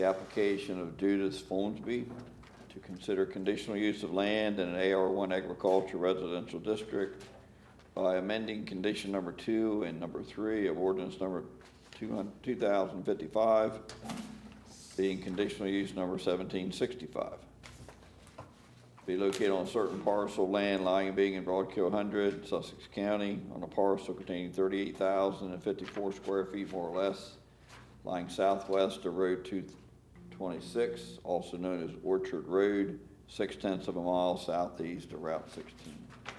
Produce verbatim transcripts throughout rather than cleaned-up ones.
the application of Judith Folmsby to consider conditional use of land in an A R one agriculture residential district by amending condition number two and number three of ordinance number two thousand fifty-five, being conditional use number seventeen sixty-five. Be located on certain parcel of land lying and being in Broadkill one hundred, Sussex County, on a parcel containing thirty-eight thousand fifty-four square feet, more or less, lying southwest of Road two twenty-six, also known as Orchard Road, six tenths of a mile southeast of Route sixteen.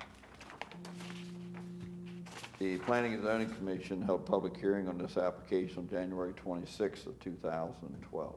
The Planning and Zoning Commission held public hearing on this application on January twenty-sixth of two thousand twelve.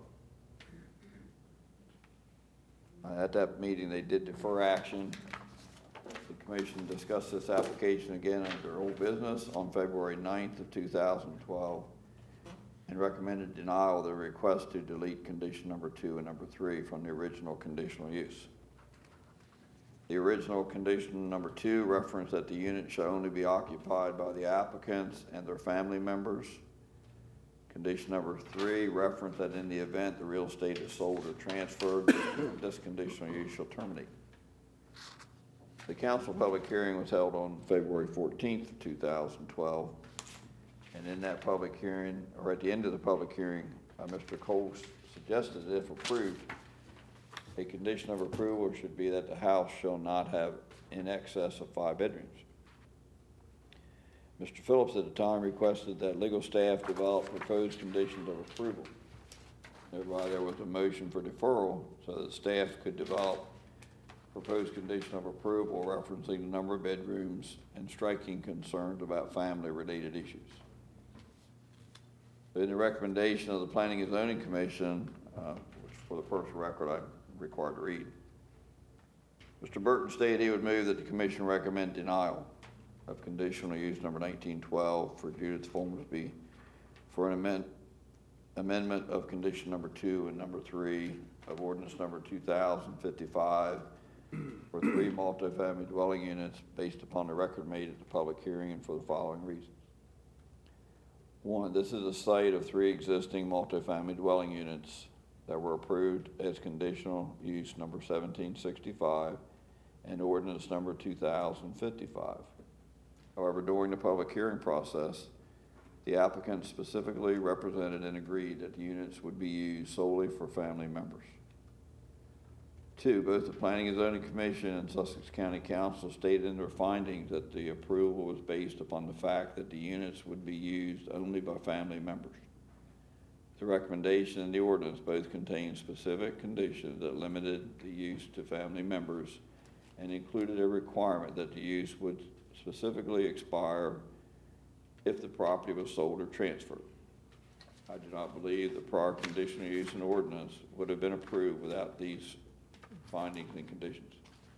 Uh, at that meeting, they did defer action. The Commission discussed this application again under old business on February ninth of two thousand twelve and recommended denial of the request to delete condition number two and number three from the original conditional use. The original condition number two referenced that the unit shall only be occupied by the applicants and their family members. Condition number three referenced that in the event the real estate is sold or transferred, this conditional use shall terminate. The council public hearing was held on February fourteenth, two thousand twelve, and in that public hearing, or at the end of the public hearing, uh, Mister Cole suggested that if approved, a condition of approval should be that the house shall not have in excess of five bedrooms. Mister Phillips at the time requested that legal staff develop proposed conditions of approval. Thereby, there was a motion for deferral so that staff could develop proposed condition of approval referencing the number of bedrooms and striking concerns about family-related issues. In the recommendation of the Planning and Zoning Commission, uh, which for the personal record I'm required to read, Mister Burton stated he would move that the Commission recommend denial of conditional use number nineteen twelve for Judith Folmsby for an amend, amendment of condition number two and number three of ordinance number two thousand fifty-five for three multifamily dwelling units based upon the record made at the public hearing and for the following reasons. One, this is a site of three existing multifamily dwelling units that were approved as conditional use number seventeen sixty-five and ordinance number two thousand fifty-five. However, during the public hearing process, the applicant specifically represented and agreed that the units would be used solely for family members. Two, both the Planning and Zoning Commission and Sussex County Council stated in their findings that the approval was based upon the fact that the units would be used only by family members. The recommendation and the ordinance both contained specific conditions that limited the use to family members and included a requirement that the use would specifically expire if the property was sold or transferred. I do not believe the prior conditional use and ordinance would have been approved without these findings and conditions.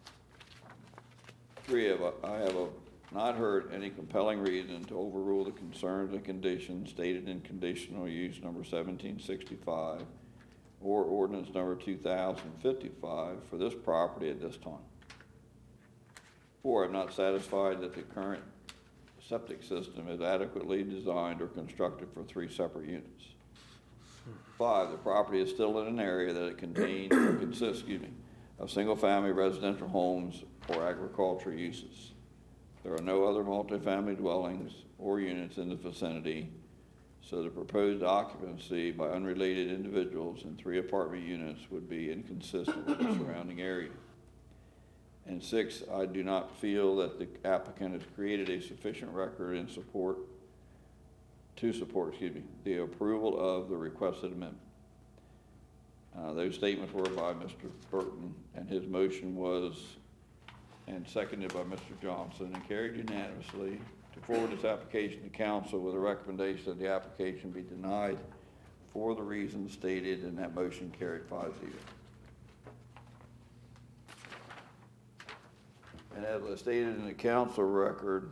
Three, of I have a, not heard any compelling reason to overrule the concerns and conditions stated in conditional use number seventeen sixty-five or ordinance number two thousand fifty-five for this property at this time. Four, I'm not satisfied that the current septic system is adequately designed or constructed for three separate units. Five, the property is still in an area that it contains or consists, excuse me, of single-family residential homes or agricultural uses. There are no other multifamily dwellings or units in the vicinity, so the proposed occupancy by unrelated individuals in three apartment units would be inconsistent with the surrounding area. And six, I do not feel that the applicant has created a sufficient record in support, to support, excuse me, the approval of the requested amendment. Uh, those statements were by Mister Burton, and his motion was, and seconded by Mister Johnson, and carried unanimously to forward this application to council with a recommendation that the application be denied for the reasons stated, and that motion carried five zero. And as I stated in the council record,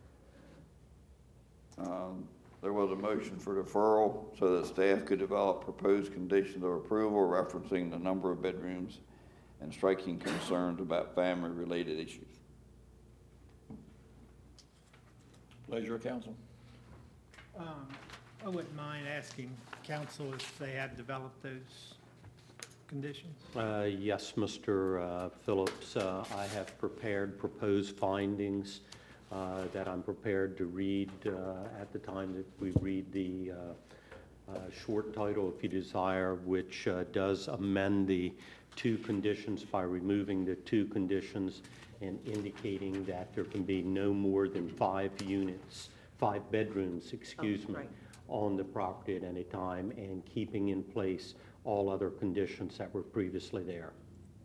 um, there was a motion for deferral so that staff could develop proposed conditions of approval referencing the number of bedrooms and striking concerns about family-related issues. Pleasure of council. Um, I wouldn't mind asking council if they have developed those conditions. Uh, Yes, Mister uh, Phillips, uh, I have prepared proposed findings uh, that I'm prepared to read uh, at the time that we read the uh, uh, short title, if you desire, which uh, does amend the two conditions by removing the two conditions and indicating that there can be no more than five units, five bedrooms, excuse Oh, me, right. on the property at any time, and keeping in place all other conditions that were previously there.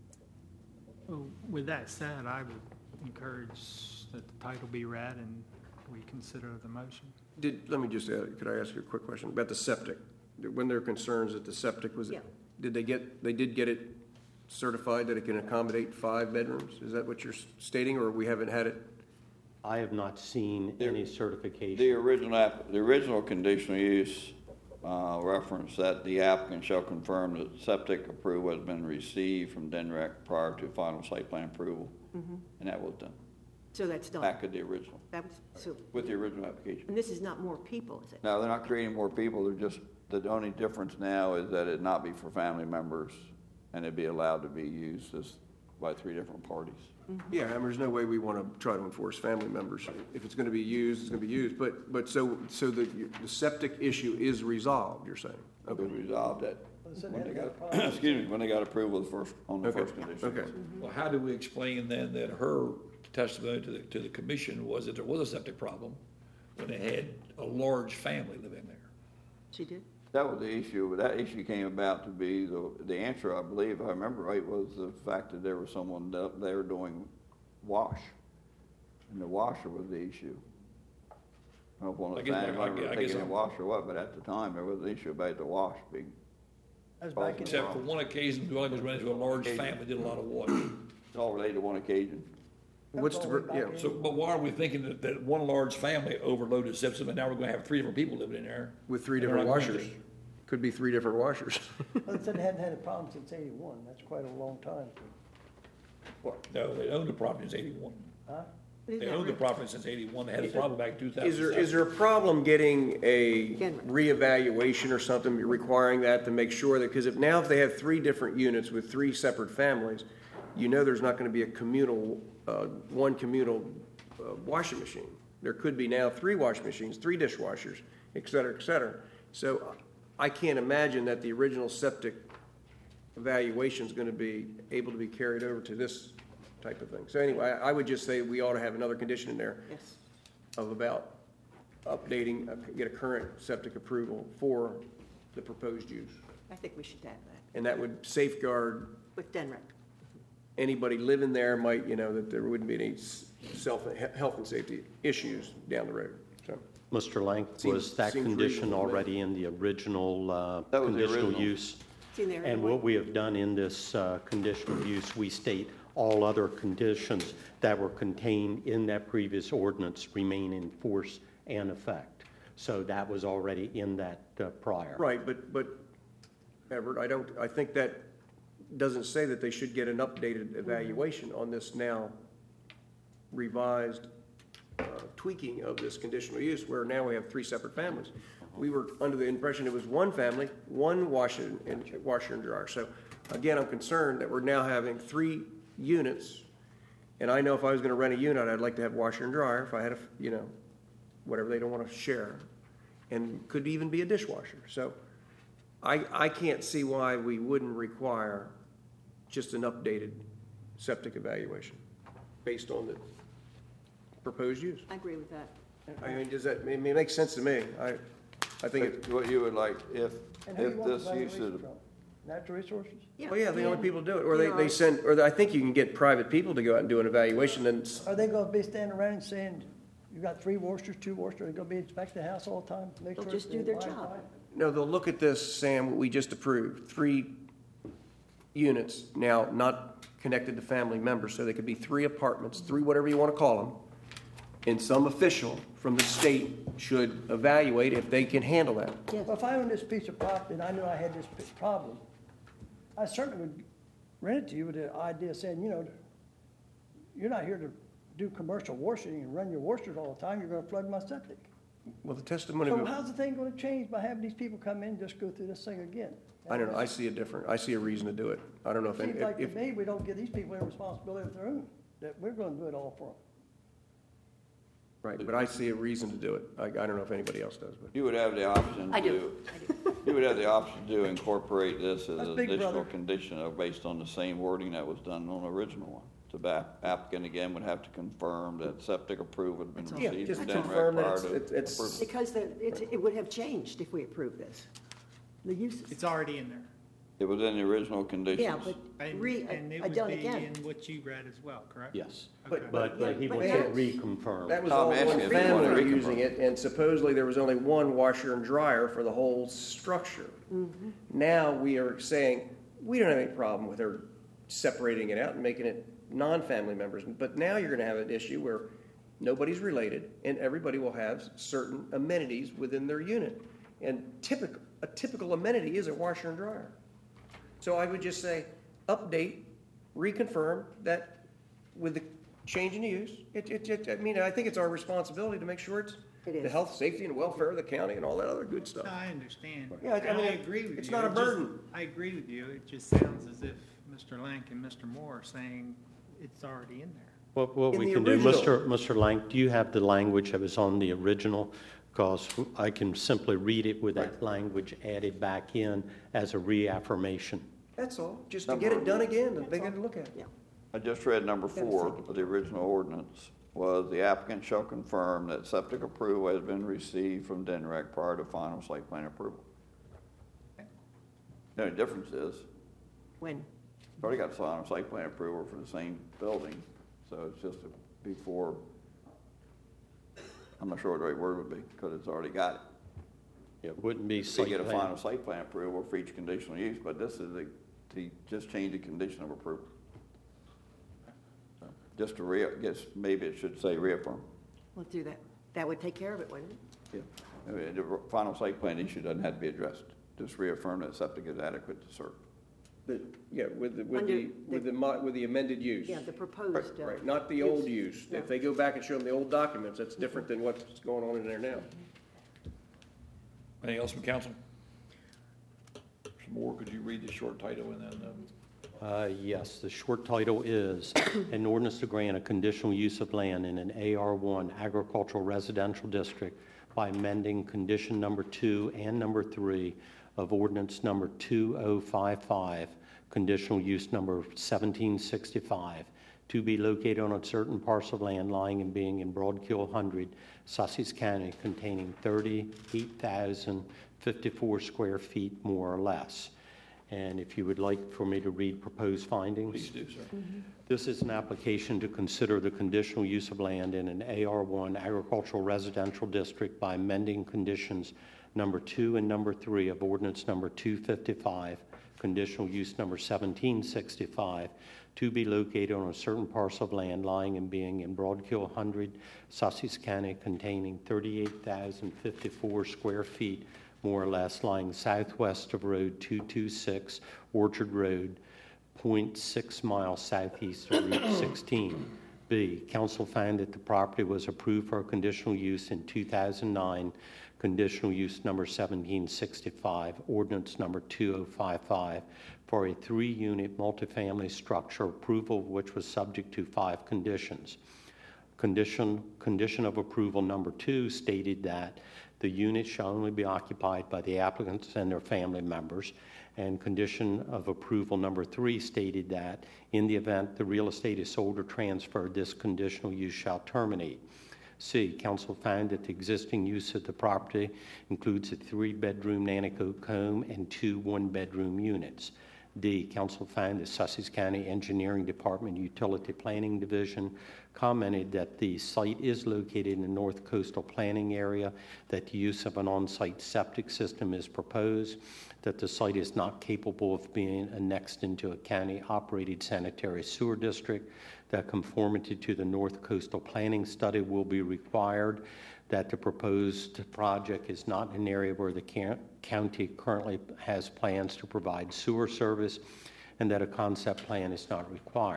Well, with that said, I would encourage that the title be read and we consider the motion. Did, let me just, add, could I ask you a quick question about the septic? When there are concerns that the septic was, Yeah. did they get, they did get it certified that it can accommodate five bedrooms? Is that what you're stating, or we haven't had it? I have not seen The- any certification. The original, app- the original conditional use uh, reference that the applicant shall confirm that septic approval has been received from D N R E C prior to final site plan approval. And that was done, So that's done. back at the original, That was, so, with the original application. and this is not more people, is it? No, they're not creating more people, they're just, the only difference now is that it not be for family members and it'd be allowed to be used as, by three different parties. Yeah, I mean, there's no way we want to try to enforce family members. If it's going to be used, it's going to be used. But, but so, so the, the septic issue is resolved, you're saying? It was resolved that, so when they they had got, that excuse me, when they got approval of the first, on the Okay, first condition. okay. Well, how do we explain then that her testimony to the, to the commission was that there was a septic problem when they had a large family living there? She did? That was the issue, but that issue came about to be, the, the answer, I believe, if I remember right, was the fact that there was someone up there doing wash. And the washer was the issue. I don't know if one of I the guess- family I members guess- were I guess taking a I'm- wash or what, but at the time, there was an issue about the wash being, That was back in, Except for one occasion, dwelling was rented to a large family, did a lot of wash. it's all related to one occasion. What's the, yeah, So, but why are we thinking that, that one large family overloaded septic, and now we're gonna have three different people living in there? with three And they're different not going washers? to. Could be three different washers. well, they said they hadn't had a problem since eighty-one, that's quite a long time. No, they owned the property since eighty-one. Huh? Isn't They that owned the right? property since eighty-one, they had a problem back in two thousand Is there, seven. is there a problem getting a Again, right. reevaluation or something, requiring that to make sure that, because if now if they have three different units with three separate families, you know there's not gonna be a communal, uh, one communal, uh, washing machine. There could be now three washing machines, three dishwashers, et cetera, et cetera. So I can't imagine that the original septic evaluation is gonna be able to be carried over to this type of thing. So anyway, I I would just say we ought to have another condition in there Yes. of about updating, uh, get a current septic approval for the proposed use. I think we should add that And that would safeguard with D N R E C. anybody living there might, you know, that there wouldn't be any s- self, he- health and safety issues down the road, so. Mister Lank, Seems- was that seems condition reasonable to me. already in the original uh, That was the conditional original. use? It's in there And anyway. what we have done in this uh, conditional use, we state all other conditions that were contained in that previous ordinance remain in force and effect. So that was already in that uh, prior. Right, but, but, Everett, I don't, I think that doesn't say that they should get an updated evaluation on this now revised uh, tweaking of this conditional use, where now we have three separate families. We were under the impression it was one family, one washer and, washer and dryer. So again, I'm concerned that we're now having three units. And I know if I was gonna rent a unit, I'd like to have washer and dryer, if I had a, you know, whatever they don't wanna share. And could even be a dishwasher. So I, I can't see why we wouldn't require just an updated septic evaluation based on the proposed use. I agree with that. I mean, does that, I mean, it makes sense to me. I, I think it, What you would like, if, And who do if you want the this use evaluation of, from? Natural Resources? oh yeah, the only Yeah. people do it. Or they, Yeah. they send, or I think you can get private people to go out and do an evaluation and, s- Are they gonna be standing around and saying, you got three washers, two washers, they're gonna be inspecting the house all the time? make They'll sure just they do their abide job. by it? no, they'll look at this, Sam, what we just approved, three units, now not connected to family members, so they could be three apartments, three whatever you want to call them, and some official from the state should evaluate if they can handle that. Well, if I owned this piece of property and I knew I had this p- problem, I certainly would rent it to you with the idea saying, you know, you're not here to do commercial washing and run your washers all the time, you're gonna flood my septic. Well, the testimony, So of- how's the thing gonna change by having these people come in and just go through this thing again? I don't know, I see a different, I see a reason to do it. I don't know if, any- Seems like to if, me, we don't give these people any responsibility of their own, that we're gonna do it all for them. right, but I see a reason to do it. I, I don't know if anybody else does, but. You would have the option I to, do, I do. you would have the option to incorporate this as That's an big, additional brother. condition of, based on the same wording that was done on the original one. The app- applicant again would have to confirm that septic approval had been That's all. Yeah, received just from Denrec confirm that prior it's- to it's- it's- approval. Because the, it, it would have changed if we approve this. The uses. It's already in there. It was in the original conditions. Yeah, but And, re, and it uh, would done be again. in what you read as well, correct? Yes. Okay. But, but he But wants that's- it reconfirmed. That was Tom all asked one you if you wanted to family reconfirm. using it, and supposedly there was only one washer and dryer for the whole structure. Mm-hmm. Now we are saying, we don't have any problem with her separating it out and making it non-family members, but now you're gonna have an issue where nobody's related, and everybody will have certain amenities within their unit. And typical, a typical amenity is a washer and dryer. So I would just say, update, reconfirm that with the change in use, it, it, it, I mean, I think it's our responsibility to make sure it's It the is. health, safety, and welfare of the county and all that other good stuff. No, I understand. Yeah, I And mean, I agree with you. it's not a It just- burden. I agree with you. It just sounds as if Mister Lank and Mister Moore are saying it's already in there. What, what In we the can do, original. Mister Mister Lank, do you have the language that was on the original? Because I can simply read it with that language added back in as a reaffirmation. That's all, just to get it done again, and they get to look at it. Yeah. I just read number Gotta four see. of the original ordinance, was the applicant shall confirm that septic approval has been received from Denrec prior to final site plan approval. The only difference is, When? you've already got final site plan approval for the same building, so it's just a before, I'm not sure what the right word would be, because it's already got it. It wouldn't be So you site get a plan. final site plan approval for each conditional use, but this is the, to just change the condition of approval. So, Just to re, guess, maybe it should say reaffirm. Let's do that. That would take care of it, wouldn't it? Yeah. I mean, the final site plan issue doesn't have to be addressed. Just reaffirm that septic is adequate to serve. The- Yeah, with the, with Under the, the- with the, mo- with the amended use. Yeah, the proposed. uh, Right, not the old use. Yeah. If they go back and show them the old documents, that's different than what's going on in there now. Anything else from council? Some more, could you read the short title and then, um, Uh, Yes, the short title is, an ordinance to grant a conditional use of land in an A R one agricultural residential district by amending condition number two and number three of ordinance number two oh five five, conditional use number seventeen sixty-five, to be located on a certain parcel of land lying and being in Broadkill one hundred, Sussex County, containing thirty-eight thousand fifty-four square feet more or less. And if you would like for me to read proposed findings. please do, sir. This is an application to consider the conditional use of land in an A R one agricultural residential district by amending conditions number two and number three of ordinance number two fifty-five, conditional use number seventeen sixty-five, to be located on a certain parcel of land lying and being in Broadkill one hundred, Sussex County, containing thirty-eight thousand fifty-four square feet, more or less, lying southwest of Road two twenty-six, Orchard Road, zero point six miles southeast of Route sixteen. B, council found that the property was approved for a conditional use in two thousand nine, conditional use number seventeen sixty-five, ordinance number two oh five five, for a three-unit multifamily structure, approval of which was subject to five conditions. Condition, condition of approval number two stated that the unit shall only be occupied by the applicants and their family members. And condition of approval number three stated that in the event the real estate is sold or transferred, this conditional use shall terminate. C, council found that the existing use of the property includes a three-bedroom Nanticoke home and two one-bedroom units. D, council found that Sussex County Engineering Department Utility Planning Division commented that the site is located in the North Coastal Planning Area, that the use of an on-site septic system is proposed, that the site is not capable of being annexed into a county-operated sanitary sewer district, that conformity to the North Coastal Planning Study will be required, that the proposed project is not an area where the can- county currently has plans to provide sewer service, and that a concept plan is not required.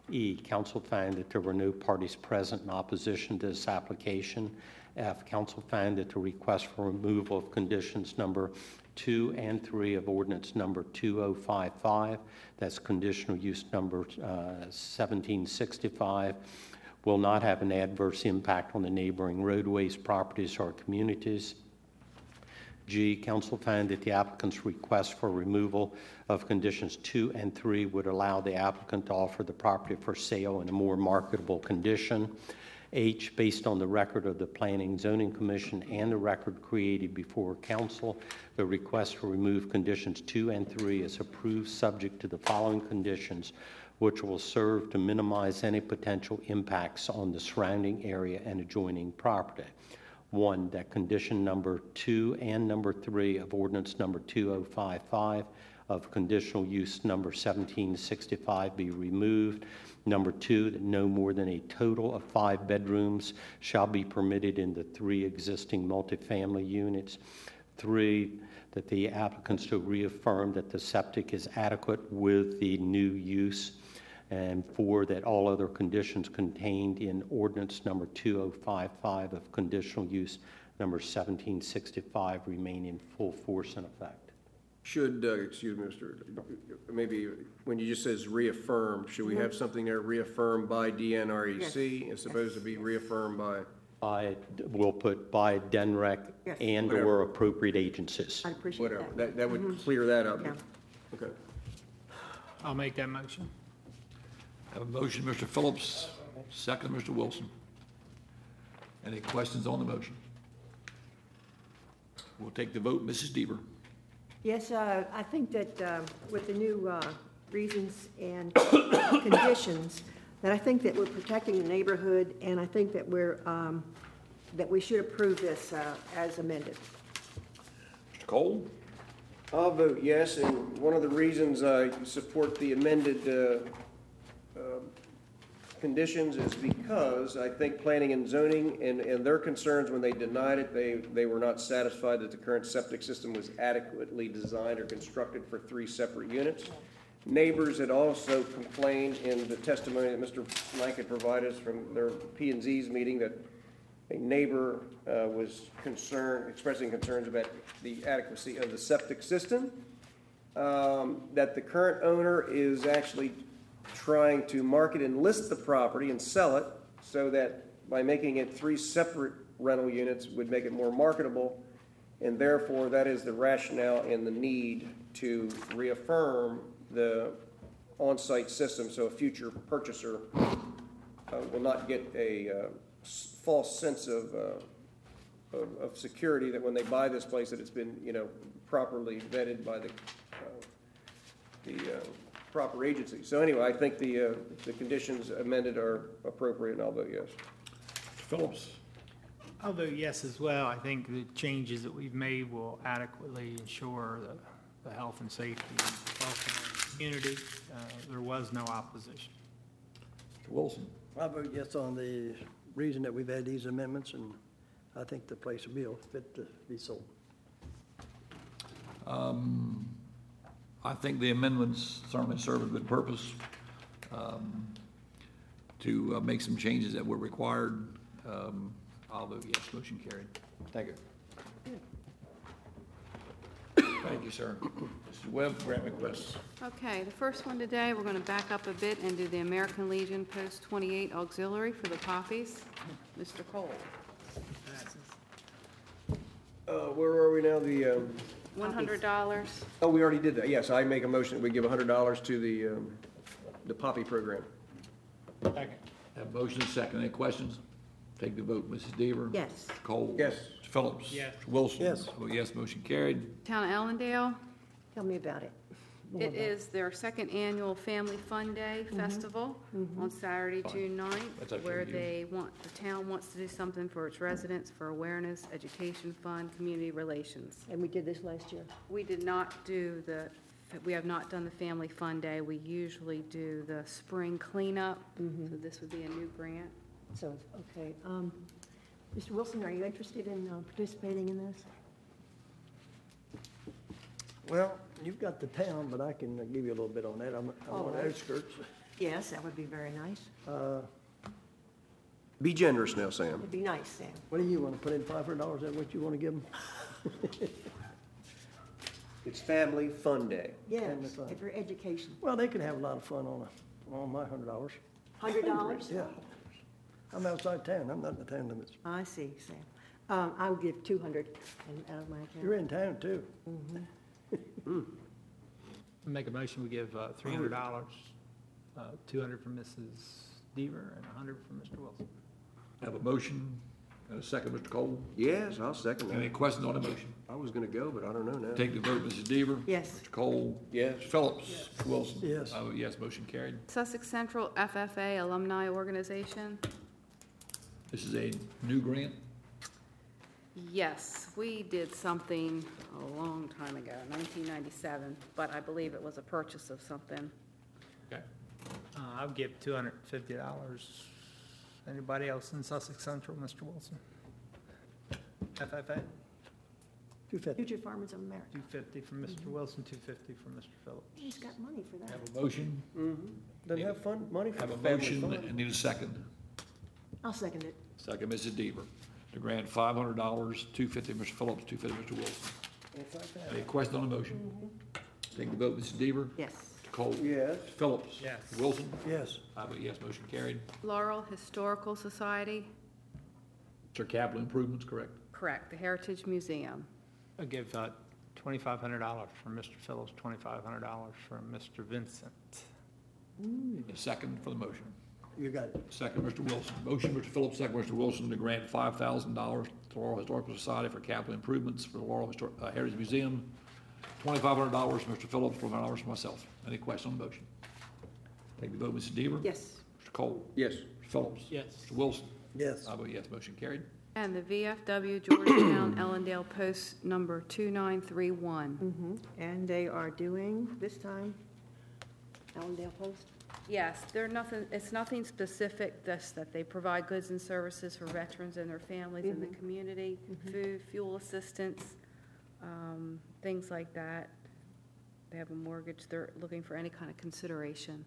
E, council found that there were no parties present in opposition to this application. F, council found that the request for removal of conditions number two and three of ordinance number two oh five five, that's conditional use number uh, seventeen sixty-five, will not have an adverse impact on the neighboring roadways, properties, or communities. G, council found that the applicant's request for removal of conditions two and three would allow the applicant to offer the property for sale in a more marketable condition. H, based on the record of the Planning and Zoning Commission and the record created before council, the request to remove conditions two and three is approved subject to the following conditions, which will serve to minimize any potential impacts on the surrounding area and adjoining property. One, that condition number two and number three of ordinance number two oh five five of conditional use number seventeen sixty-five be removed. Number two, that no more than a total of five bedrooms shall be permitted in the three existing multifamily units. Three, that the applicants to reaffirm that the septic is adequate with the new use. And four, that all other conditions contained in ordinance number two oh five five of conditional use number seventeen sixty-five remain in full force and effect. Should, uh, excuse me, Mister maybe when you just says reaffirm, should we have something there reaffirmed by D N R E C as opposed to be reaffirmed by? By, we'll put by D N R E C Yes. and Whatever. or appropriate agencies. I appreciate Whatever, that. that, that would clear that up. Yeah. Okay. I'll make that motion. I have a motion, Mister Phillips, second, Mister Wilson. Any questions on the motion? We'll take the vote. Missus Deaver. Yes, uh, I think that uh, with the new uh, reasons and conditions, that I think that we're protecting the neighborhood, and I think that we're, um, that we should approve this uh, as amended. Mister Cole? I'll vote yes, and one of the reasons I support the amended uh, uh, conditions is because I think planning and zoning and, and their concerns when they denied it, they, they were not satisfied that the current septic system was adequately designed or constructed for three separate units. Neighbors had also complained in the testimony that Mister Blank had provided us from their P and Z's meeting that a neighbor uh, was concerned, expressing concerns about the adequacy of the septic system, um, that the current owner is actually trying to market and list the property and sell it so that by making it three separate rental units would make it more marketable, and therefore that is the rationale and the need to reaffirm the on-site system so a future purchaser uh, will not get a uh, s- false sense of, uh, of of security that when they buy this place that it's been, you know, properly vetted by the uh, the uh, proper agency. So anyway, I think the uh, the conditions amended are appropriate, and I'll vote yes. Mister Phillips? I'll vote yes as well. I think the changes that we've made will adequately ensure the, the health and safety and welfare of the community. Uh, there was no opposition. Mister Wilson? I vote yes on the reason that we've had these amendments, and I think the place will be fit to be sold. Um, I think the amendments certainly serve a good purpose um, to uh, make some changes that were required. Um, I'll vote yes. Motion carried. Thank you. Thank you, sir. Mister Webb, grant requests. Okay, the first one today, we're going to back up a bit and do the American Legion Post twenty-eight Auxiliary for the poppies. Mister Cole, Uh, Where are we now? The, um, one hundred dollars. oh, we already did that. Yes, I make a motion that we give one hundred dollars to the um, the Poppy program. Second. Have motion and second. Any questions? Take the vote. Missus Deaver? Yes. Mister Cole? Yes. Mister Phillips? Yes. Mister Wilson? Yes. I vote yes. Motion carried. Town of Ellendale, Tell me about it. More it about is their second annual Family Fun Day Festival on Saturday, June ninth, That's up to where you. they want, the town wants to do something for its residents for awareness, education, fun, community relations. And we did this last year. We did not do the, we have not done the Family Fun Day. We usually do the spring cleanup, so this would be a new grant. So, okay. Um, Mister Wilson, are you interested in uh, participating in this? Well, you've got the town, but I can give you a little bit on that. I'm I'm All on the right. outskirts. Yes, that would be very nice. Uh, Be generous now, Sam. It'd be nice, Sam. What do you want to put in, five hundred dollars? Is that what you want to give them? It's Family Fun Day. Yes, Family fun. and for education. Well, they can have a lot of fun on a, on my hundred dollars. Hundred dollars? Yeah. I'm outside town. I'm not in the town limits. I see, Sam. Um, I would give two hundred out of my You're account. in town too. Make a motion, we give uh, three hundred dollars, uh, two hundred for Missus Deaver and one hundred for Mister Wilson. Have a motion and a second, Mister Cole. Yes, I'll second Any that. questions on the motion? I was gonna go, but I don't know now. Take the vote, Missus Deaver. Yes. Mister Cole. Yes. Mister Phillips. Mister Wilson. Yes. I vote yes, motion carried. Sussex Central F F A Alumni Organization. This is a new grant. Yes, we did something a long time ago, nineteen ninety-seven, but I believe it was a purchase of something. Okay. Uh, I'll give two hundred and fifty dollars. Anybody else in Sussex Central, Mister Wilson? F F A, Two fifty. Future Farmers of America. two fifty from Mister Wilson, two fifty from Mister Phillips. He's got money for that. Have a motion. Doesn't have fun, money for Have a family motion fun. and need a second. I'll second it. Second, Missus Deaver. To grant five hundred dollars, two fifty, Mister Phillips, two fifty, Mister Wilson. It's like that. Any question on the motion? Take the vote, Missus Deaver. Yes. Mister Cole. Yes. Mister Phillips. Yes. Mister Wilson. Yes. I vote yes, motion carried. Laurel Historical Society, Sir, capital improvements, correct? correct, the Heritage Museum. I'll give uh, twenty-five hundred dollars for Mister Phillips, twenty-five hundred dollars for Mister Vincent. A second for the motion. You got it. Second, Mister Wilson. Motion, Mister Phillips, second, Mister Wilson, to grant five thousand dollars to Laurel Historical Society for capital improvements for the Laurel Histor- uh, Heritage Museum. Twenty-five hundred dollars for Mister Phillips, four hundred dollars for myself. Any question on the motion? Take the vote, Missus Deaver. Yes. Mister Cole. Yes. Mister Phillips. Yes. Mister Wilson. Yes. I vote yes, motion carried. And the V F W Georgetown Ellendale Post number two nine three one. Mm-hmm. And they are doing, this time, Allendale Post? Yes, they're nothing, it's nothing specific, just that they provide goods and services for veterans and their families in the Mhm. community, food, fuel assistance, um, things like that. They have a mortgage, they're looking for any kind of consideration.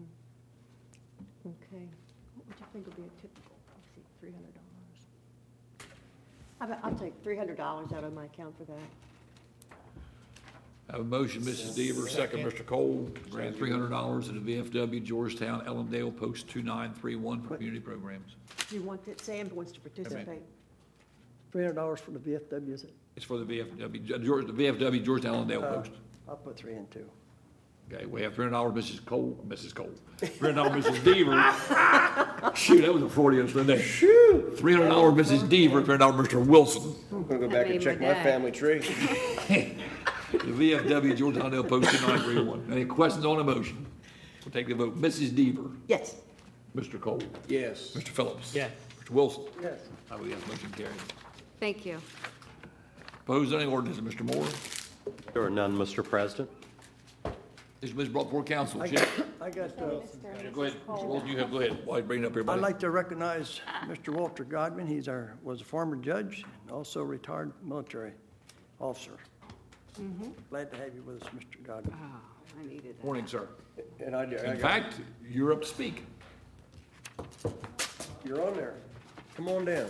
Okay. What would you think would be a typical, let's see, three hundred dollars? I'll, I'll take three hundred dollars out of my account for that. I have a motion, Missus Deaver, second, Mister Cole, to grant three hundred dollars to the V F W Georgetown Ellendale Post two nine three one for community programs. Do you want that, Sam wants to participate? Three hundred dollars for the V F W, is it? It's for the V F W, George, the V F W Georgetown Ellendale Uh, Post. I'll put three in two. Okay, we have three hundred dollars, Missus Cole, Missus Cole. Three hundred dollars, Missus Deaver. Shoot, that was a Freudian slip there. Shoot. Three hundred dollars, Missus Deaver, three hundred dollars, Mister Wilson. I'm gonna go That back and made check my my day. family tree. The V F W Georgetown Ellendale Post two nine three one. Any questions on the motion? We'll take the vote. Missus Deaver, Yes. Mister Cole, Yes. Mister Phillips. Yes. Mister Wilson. Yes. I vote yes, motion carried. Thank you. Proposed zoning ordinance, Mister Moore. There are none, Mister President. This has been brought before council. I Chip? got, I got, uh, Go ahead, Mister Wilson, you have, go ahead, while you bring it up here, I'd buddy. like to recognize Mister Walter Godwin. He's our, was a former judge, and also retired military officer. Glad to have you with us, Mister Godwin. Oh, I needed that. Morning, sir. And I, I In got, fact, you're up to speak. you're on there. Come on down.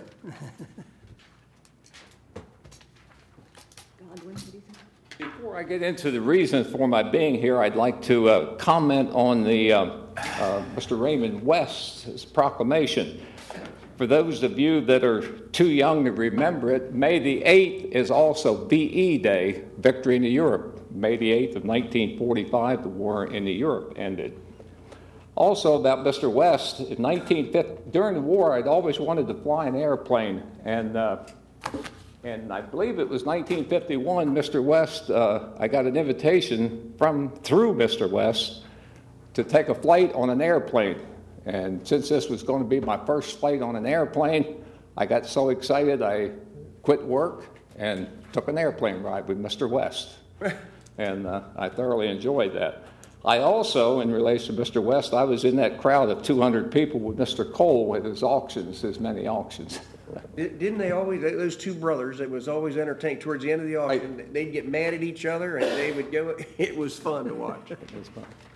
Godwin, what do you think? Before I get into the reasons for my being here, I'd like to uh, comment on the uh, uh, Mister Raymond West's proclamation. For those of you that are too young to remember it, May the eighth is also V E Day, Victory in Europe. May the eighth of nineteen forty-five, the war in Europe ended. Also about Mister West, in nineteen fifty, during the war, I'd always wanted to fly an airplane, and uh, and I believe it was nineteen fifty-one, Mister West, uh, I got an invitation from, through Mister West, to take a flight on an airplane. And since this was going to be my first flight on an airplane, I got so excited I quit work and took an airplane ride with Mister West. And uh, I thoroughly enjoyed that. I also, in relation to Mister West, I was in that crowd of two hundred people with Mister Cole at his auctions, his many auctions. Di- Didn't they always, those two brothers, it was always entertaining, towards the end of the auction, they'd get mad at each other and they would go, it was fun to watch. It was fun.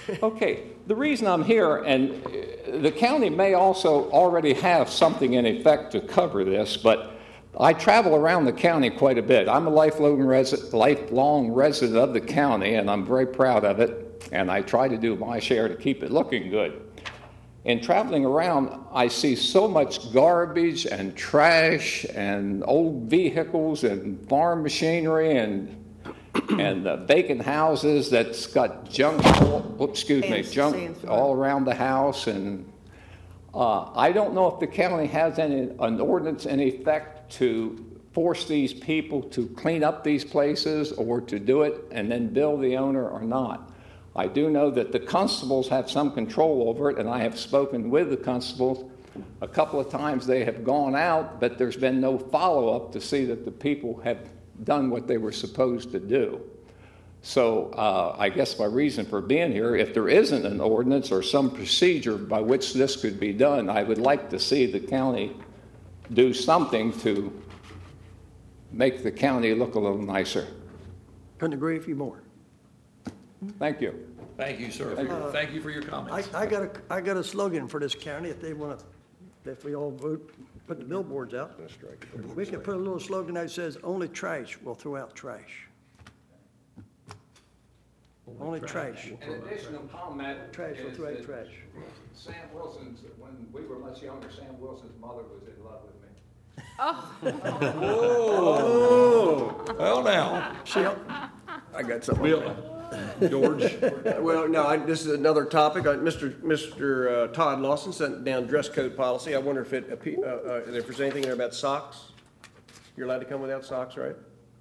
Okay, the reason I'm here, and uh, the county may also already have something in effect to cover this, but I travel around the county quite a bit. I'm a lifelong resident, lifelong resident of the county, and I'm very proud of it, and I try to do my share to keep it looking good. In traveling around, I see so much garbage and trash and old vehicles and farm machinery and and uh, vacant houses that's got junk, all, oops, excuse me, Sands- junk sands, right. all around the house. And uh, I don't know if the county has any an ordinance in effect to force these people to clean up these places or to do it and then bill the owner or not. I do know that the constables have some control over it, and I have spoken with the constables. A couple of times they have gone out, but there's been no follow-up to see that the people have done what they were supposed to do. So uh, I guess my reason for being here, if there isn't an ordinance or some procedure by which this could be done, I would like to see the county do something to make the county look a little nicer. Couldn't agree with you more. Thank you. Thank you, sir. for your- Thank you for your I, comments. I got a, I got a slogan for this county if they want to, if we all vote, put the billboards out. We could put a little slogan that says, only trash will throw out trash. Only trash. An additional comment. Trash will is throw out that trash. Sam Wilson's, when we were much younger, Sam Wilson's mother was in love with me. Well, now, I got something. Bill, George, Well, no, I, this is another topic. I, Mister Mister Uh, Todd Lawson sent down dress code policy. I wonder if it, appe- uh, uh, if there's anything there about socks? You're allowed to come without socks, right?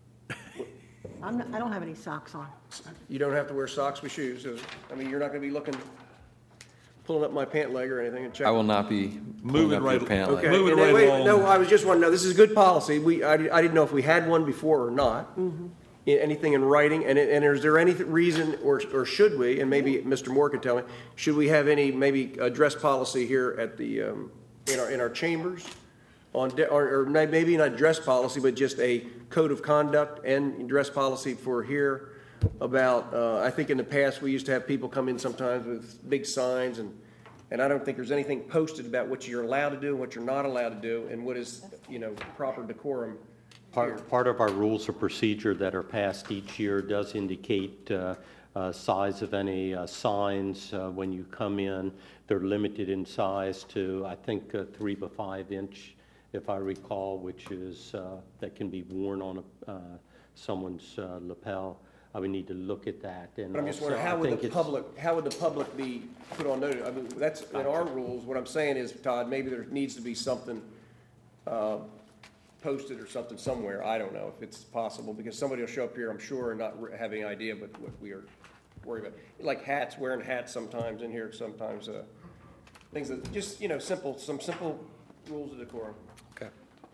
I'm not, I don't have any socks on. You don't have to wear socks with shoes. So, I mean, you're not gonna be looking, pulling up my pant leg or anything and checking. I will not be Moving moving up right- your pant leg. Okay, Moving and then, right wait, along. no, I was just wanting to know, this is good policy. We, I, di- I didn't know if we had one before or not. I- Anything in writing, and, it- and is there any th- reason, or, or should we, and maybe Mister Moore can tell me, should we have any, maybe, a dress policy here at the, um, in our, in our chambers? On, de- or, or may- maybe not dress policy, but just a code of conduct and dress policy for here about, uh, I think in the past, we used to have people come in sometimes with big signs, and, and I don't think there's anything posted about what you're allowed to do and what you're not allowed to do, and what is, you know, proper decorum here. Part, part of our rules of procedure that are passed each year does indicate uh, uh, size of any uh, signs. Uh, When you come in, they're limited in size to, I think, uh, three by five inch, if I recall, which is, uh, that can be worn on a, uh, someone's uh, lapel. I would need to look at that. And But I'm just also, wondering, I how would think the it's- public, how would the public be put on notice? I mean, that's, in our rules, what I'm saying is, Todd, maybe there needs to be something, uh, posted or something somewhere, I don't know if it's possible, because somebody will show up here, I'm sure, and not re- have any idea what, what we are worried about. Like hats, wearing hats sometimes in here, sometimes, uh, things that, just, you know, simple, some simple rules of decorum. okay.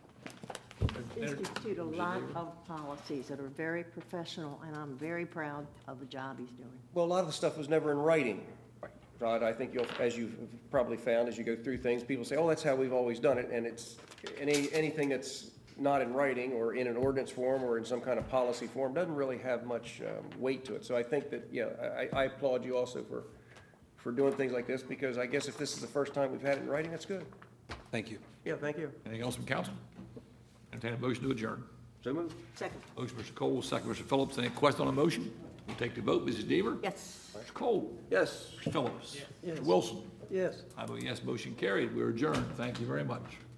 Institute a lot of policies that are very professional, and I'm very proud of the job he's doing. Well, a lot of the stuff was never in writing. Todd, I think you'll, as you've probably found, as you go through things, people say, oh, that's how we've always done it, and it's, any, anything that's not in writing or in an ordinance form or in some kind of policy form doesn't really have much um, weight to it. So I think that, yeah, I, I applaud you also for, for doing things like this, because I guess if this is the first time we've had it in writing, that's good. Thank you. Yeah, thank you. Anything else from council? Entertain a motion to adjourn. So moved. Second. Motion, Mister Cole, second, Mister Phillips. Any question on the motion? We'll take the vote. Missus Deaver? Yes. Mister Cole? Yes. Mister Phillips? Yes. Mister Wilson? Yes. I vote yes, motion carried. We're adjourned. Thank you very much.